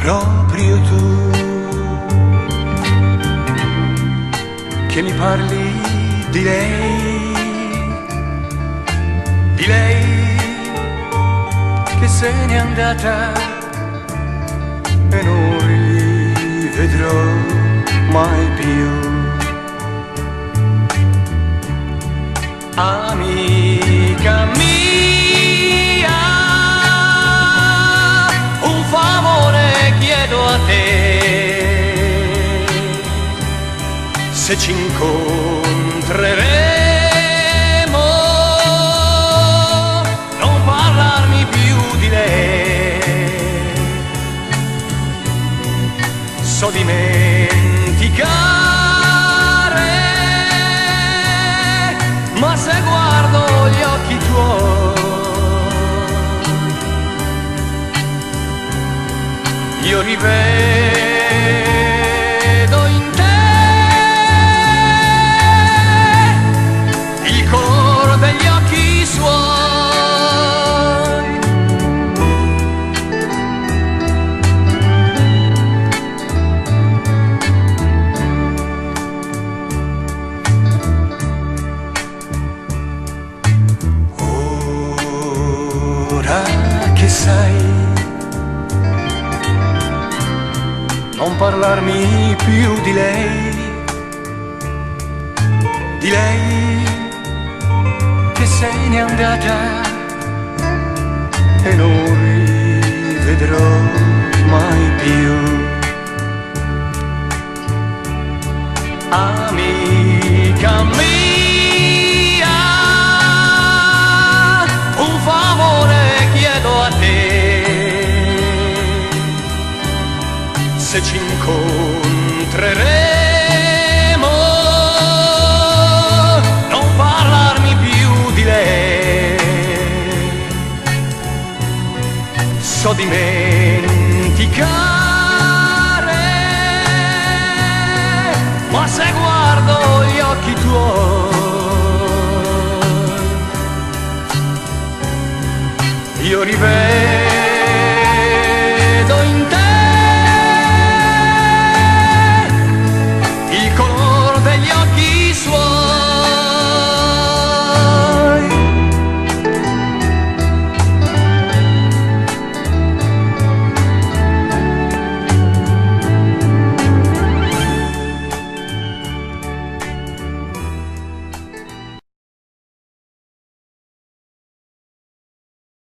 proprio tu che mi parli di lei che se n'è andata e non rivedrò mai più. Amica mia, un favore chiedo a te, se ci incontreremo non parlarmi più di lei. So dimenticare, ma se guardo gli occhi tuoi io rivedo in te il colore degli occhi suoi. Che sai, non parlarmi più di lei che se n'è andata e non rivedrò mai più. Amica mia, un favore chiedo a te, se ci incontreremo non parlarmi più di lei. So dimenticare, ma se guardo gli occhi tuoi io rivedo